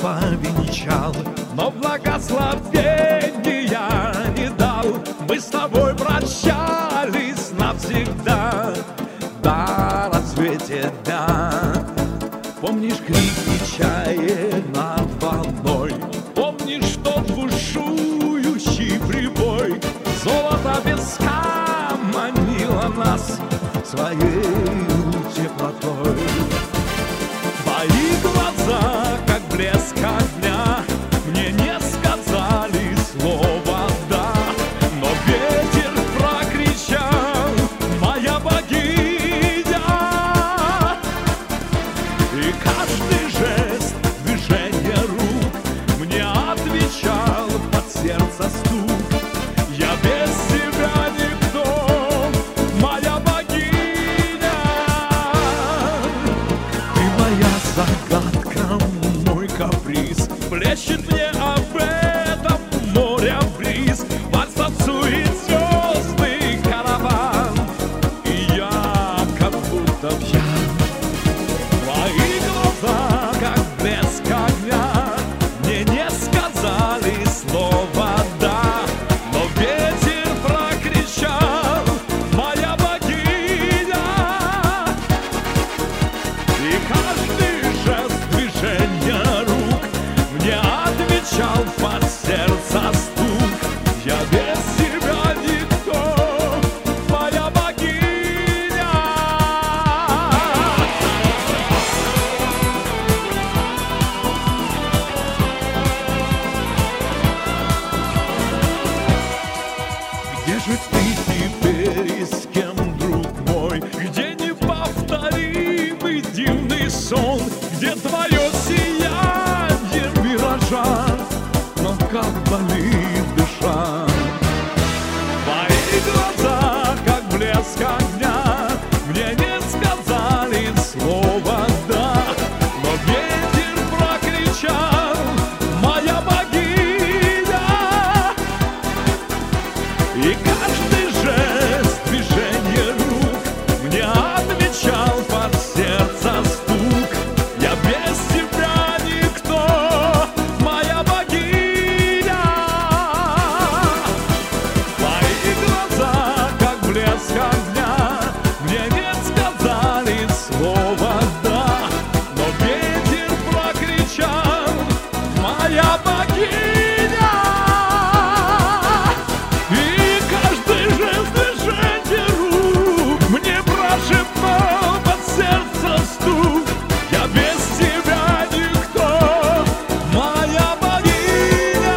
повенчал, но благословения не дал. Мы с тобой прощались навсегда до рассвете дня. Помнишь крики чаек над волной? Помнишь тот бушующий прибой? Золото песка манило нас своей теплотой. Твои глаза, как блеск огня, мне не сказали слова «да», но ветер прокричал: моя богиня. И каждый жест, движение рук мне отвечал под сердце стук: я без тебя никто, моя богиня. Ты моя загадка, мой каприз, плещет мне об этом море бриз. Вальс танцует звездный караван, и я как будто пьян. Твои глаза, как блеск огня, мне не сказали слова «да», но ветер прокричал: моя богиня. И каждый жест, движение рук мне отвечал под сердце стук: я без тебя никто, моя богиня. Где же ты теперь и с кем, друг мой? Где неповторимый дивный сон? Где твое сияние миража? Но как болит душа. Твои глаза, как блеск огня, мне не сказали слова «да», но ветер прокричал: моя богиня. И каждый жест, движение рук мне отвечал под сердце стук: я без тебя никто, моя богиня. Твои глаза, как блеск огня, мне не сказали слова «да», но ветер прокричал: моя богиня. И каждый жест, движение рук мне прошептал под сердце стук: я без тебя никто, моя богиня.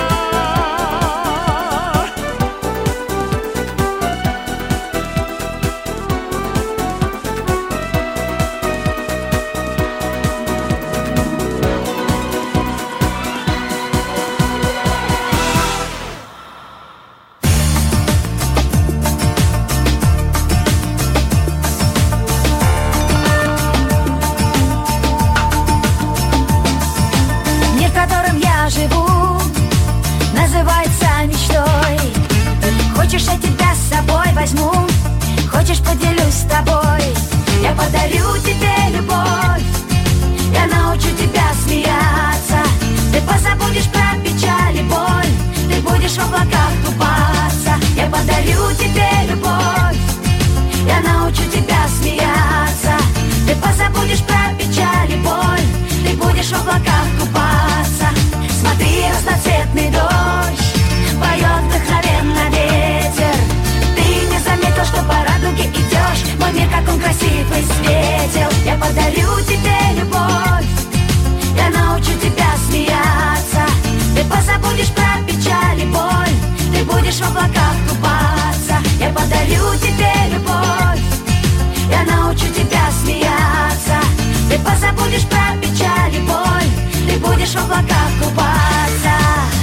Мир, в котором я живу, называется мечтой. Хочешь, я тебя с собой возьму? Хочешь, поделюсь с тобой? Я подарю тебе любовь, я научу тебя смеяться. Ты позабудешь про печаль и боль, ты будешь в облаках купаться. Я подарю тебе любовь, я научу тебя смеяться. Ты позабудешь про печаль и боль, ты будешь в облаках купаться. Смотри, разноцветный дождь поет вдохновенно ветер. Ты не заметил, что по радуге идешь? Мой мир, как он красивый, светил. Я подарю тебе любовь, я научу тебя смеяться. Ты позабудешь про печаль и боль, ты будешь в облаках купаться. Я подарю тебе любовь, я научу тебя смеяться. Ты позабудешь про печаль и боль, ты будешь в облаках купаться.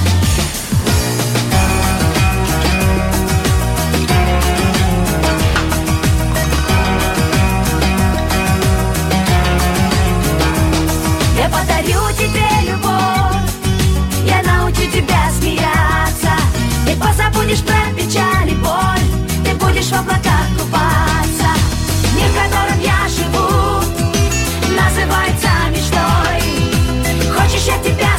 Я подарю тебе любовь, я научу тебя смеяться. Ты позабудешь про печаль и боль, ты будешь в облаках купаться. Мир, в котором я живу, называется мечтой. Хочешь, я тебя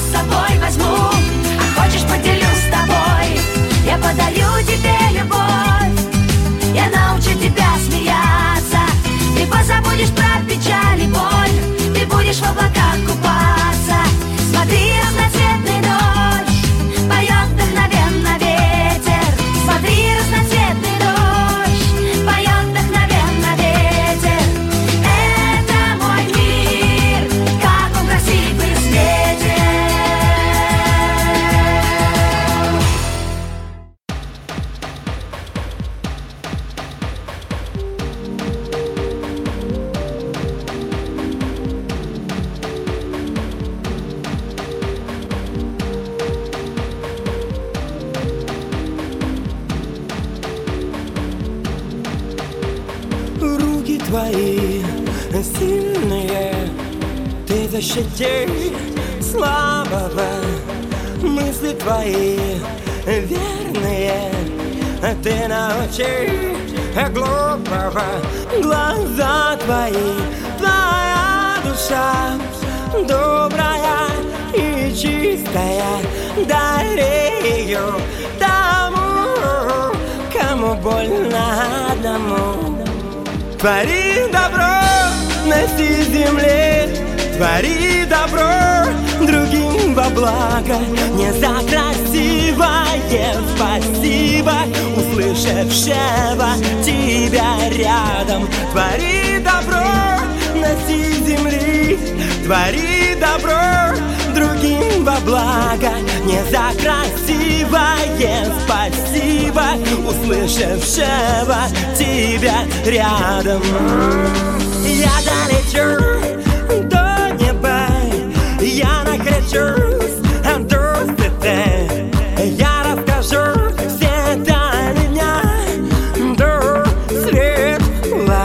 твои сильные, ты защити слабого. Мысли твои верные, ты научи глупого. Глаза твои, твоя душа добрая и чистая. Дари ее тому, кому больно одному. Твори добро на всей земле, твори добро другим во благо. Не за красивое спасибо услышавшего тебя рядом. Твори добро на всей земле, твори добро другим во благо. Не за красивое спасибо услышавшего тебя рядом. Я долечу до неба, я накричусь до стыда. Я расскажу все тайны дня до светла.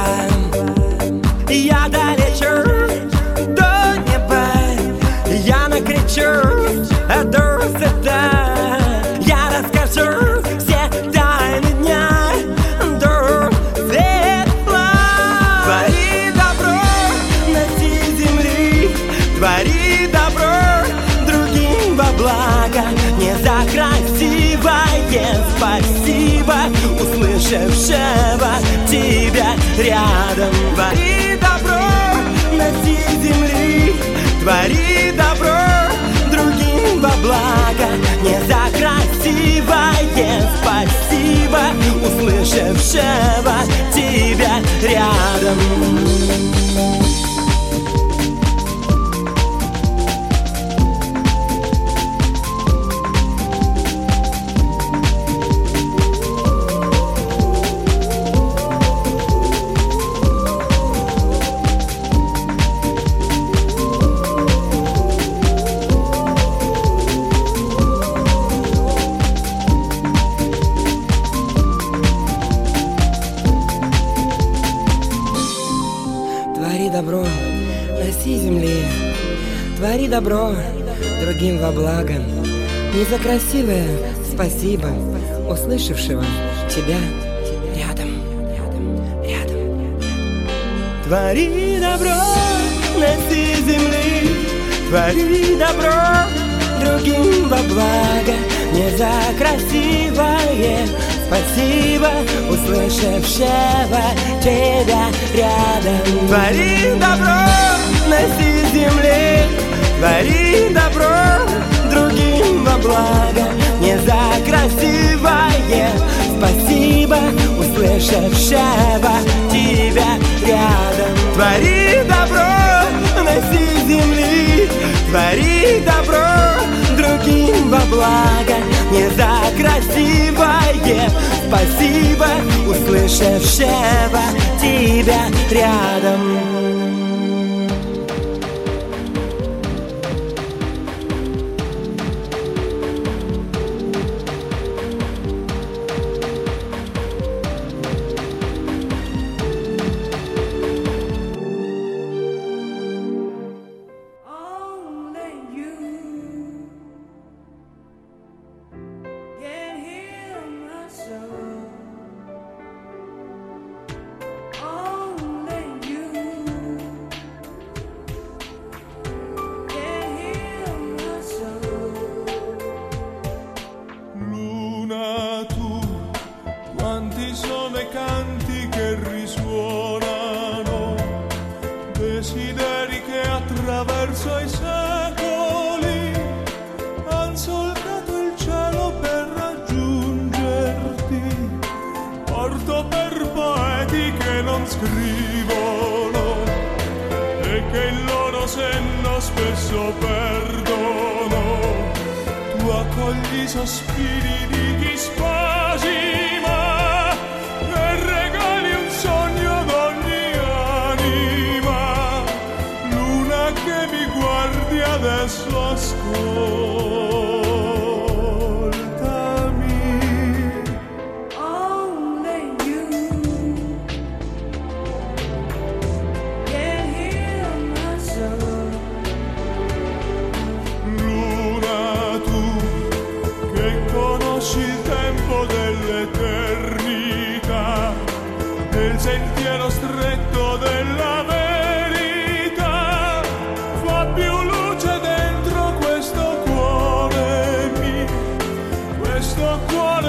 Я долечу до неба, я накричусь до стыда. Я расскажу все тайны дня до светла. Твори добро на всей земле, твори добро другим во благо. Не за красивое спасибо услышавшего тебя рядом. Твори добро на всей земле, твори добро другим во благо. Не за красивое спасибо услышавшего тебя рядом. Твори добро на всей земле, твори добро другим во благо. Не за красивое спасибо услышавшего тебя рядом. Твори добро на всей земле, твори добро другим во благо. Не за красивое спасибо услышавшего тебя рядом. Твори добро на всей земле, твори добро другим во благо. Не за красивое спасибо услышавшего тебя рядом. Твори добро на всей земле, твори добро другим во благо. Не за красивое спасибо услышавшего тебя рядом. Quanti sono i canti che risuonano, desideri che attraverso i secoli han solcato il cielo per raggiungerti. Porto per poeti che non scrivono e che il loro senno spesso perdono. Tu accogli i sospiri di chi spasima e regali un sogno ad ogni anima. Luna che mi guardi adesso, ascoltami. Only you.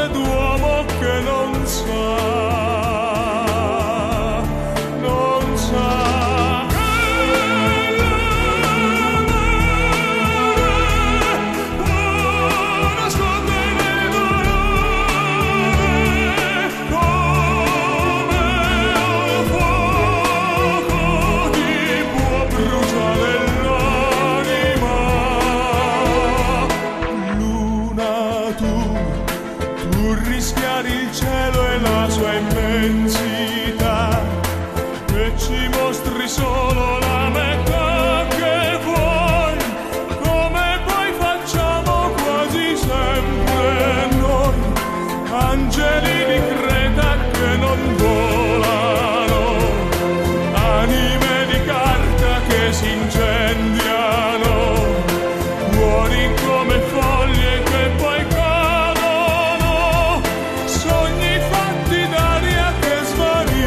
d'uomo che non sa, non sa. Rischiare il cielo e la sua immensità, e ci mostri solo la metà che vuoi, come poi facciamo quasi sempre noi, angeli di Creta che non volano, anime di carta che si incendiano, cuori come foglie che poi cadono, sogni fatti d'aria che svariano.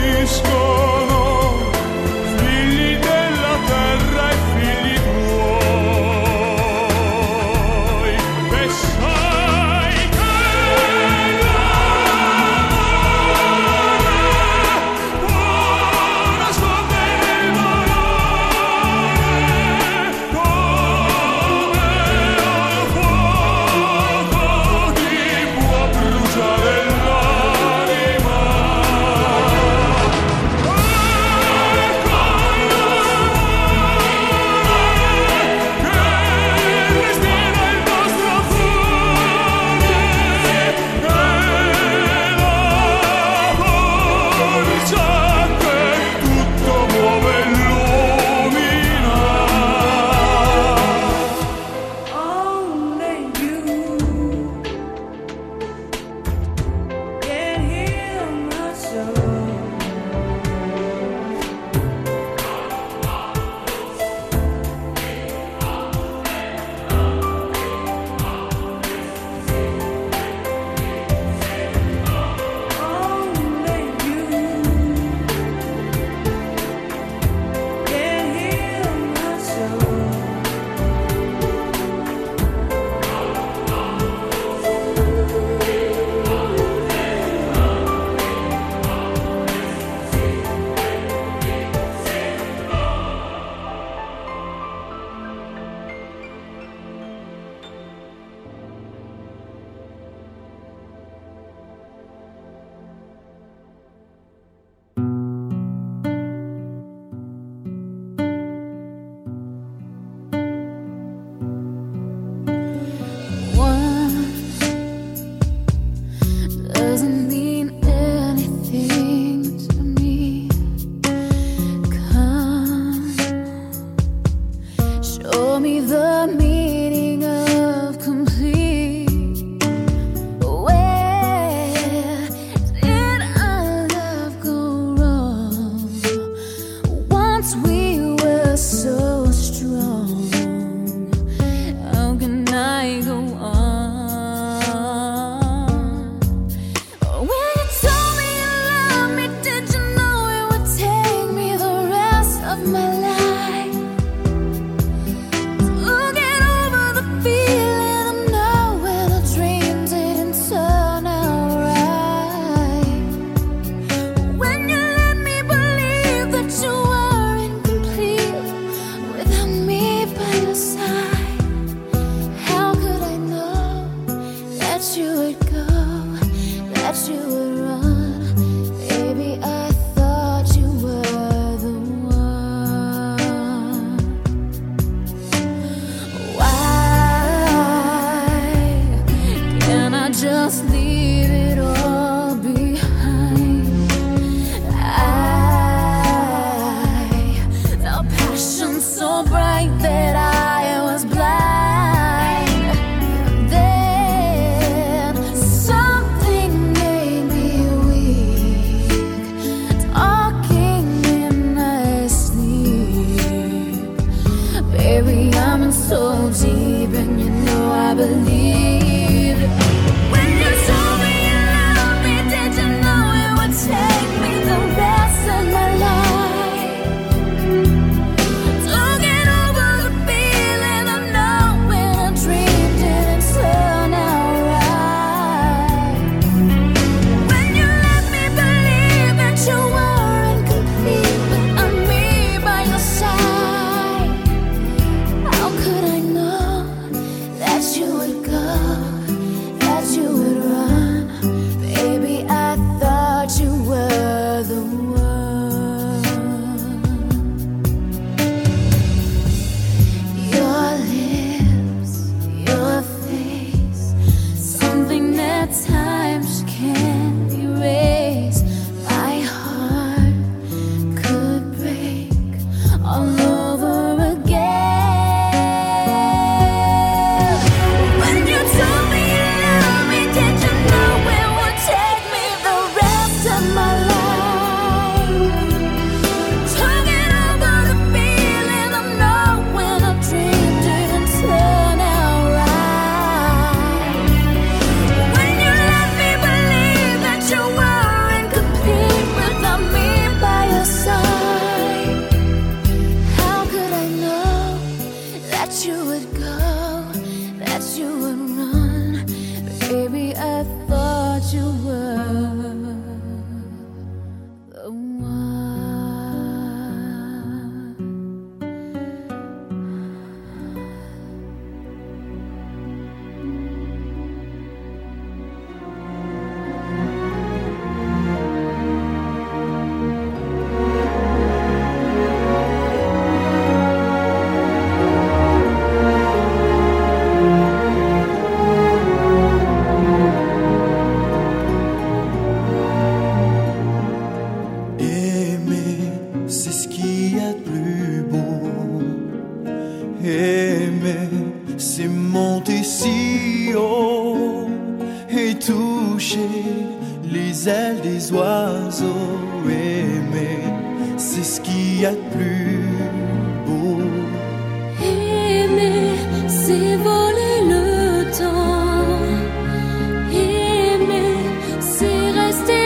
les ailes des oiseaux. Aimer, c'est ce qu'il y a de plus beau. Aimer, c'est voler le temps. Aimer, c'est rester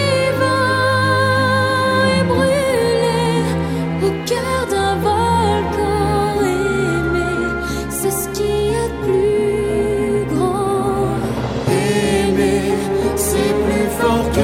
vivant et brûler au cœur d'un volcan. Aimer, c'est ce qu'il y a de plus grand. Aimer, c'est plus fort que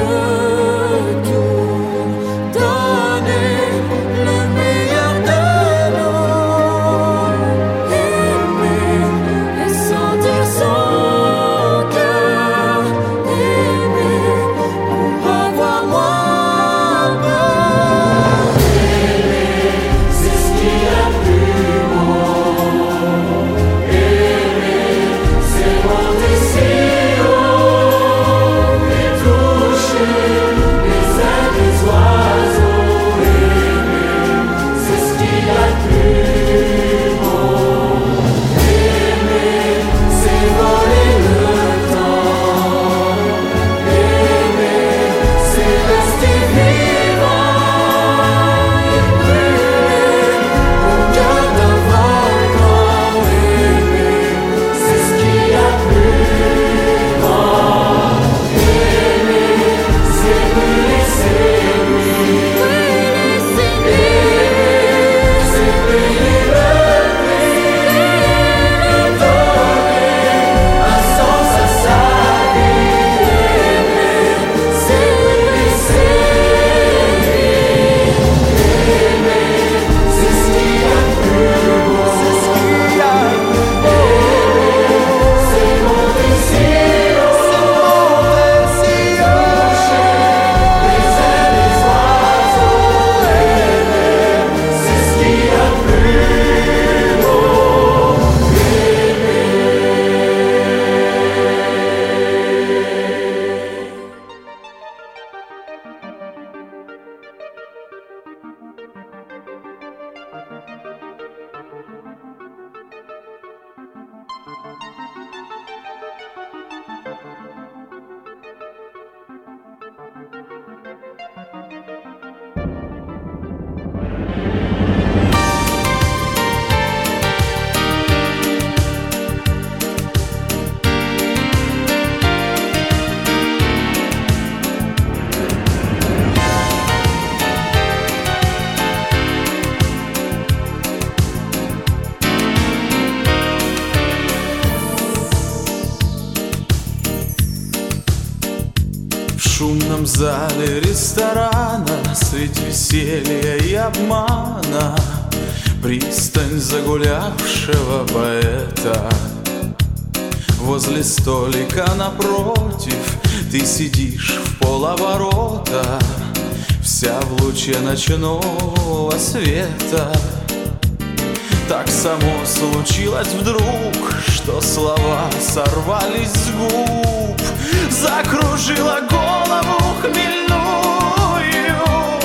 В шумном зале ресторана средь веселья и обмана пристань загулявшего поэта. Возле столика напротив ты сидишь в полоборота, вся в луче ночного света. Так само случилось вдруг, что слова сорвались с губ, закружила голову хмельную.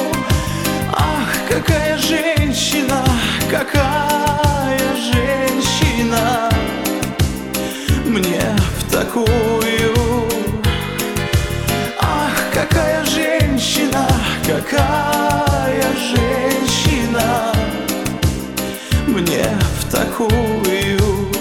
Ах, какая женщина, какая женщина, мне в такую. Ах, какая женщина, какая женщина, мне в такую.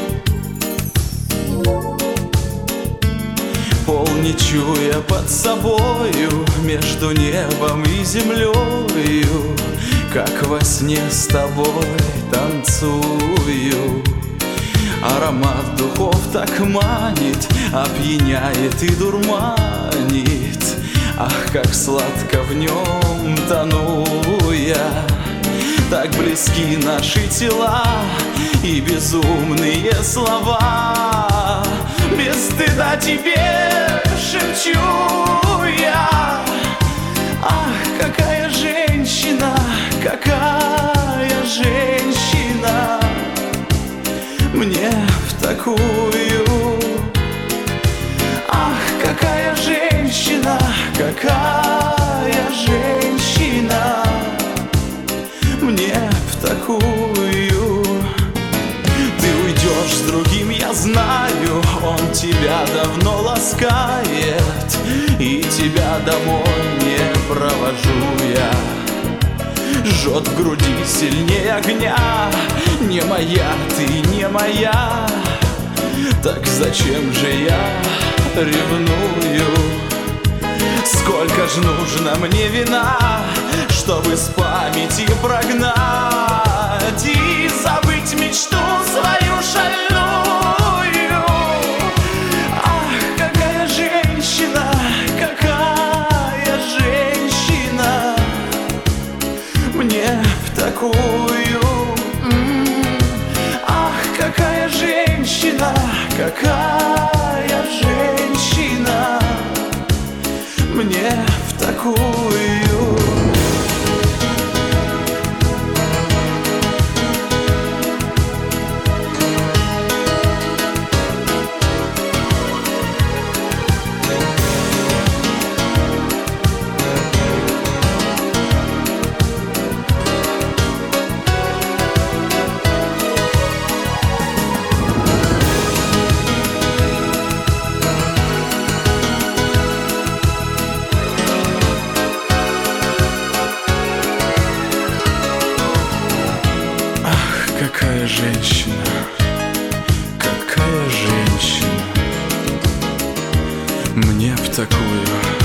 Пол не чуя под собою, между небом и землею, как во сне с тобой танцую. Аромат духов так манит, опьяняет и дурманит. Ах, как сладко в нем тону я. Так близки наши тела и безумные слова. Без стыда тебе шепчу я. Ах, какая женщина, какая женщина, мне в такую. Ах, какая женщина, какая женщина, мне в такую. Ты уйдешь с другим, я знаю, он тебя давно ласкает, тебя домой не провожу я. Жжет в груди сильнее огня. Не моя, ты не моя. Так зачем же я ревную? Сколько ж нужно мне вина, чтобы с памяти прогнать и забыть мечту свою шальную. Ах, какая женщина, какая женщина мне в такую. Ах, какая женщина, какая женщина мне в такую. Какая женщина, какая женщина мне в такую.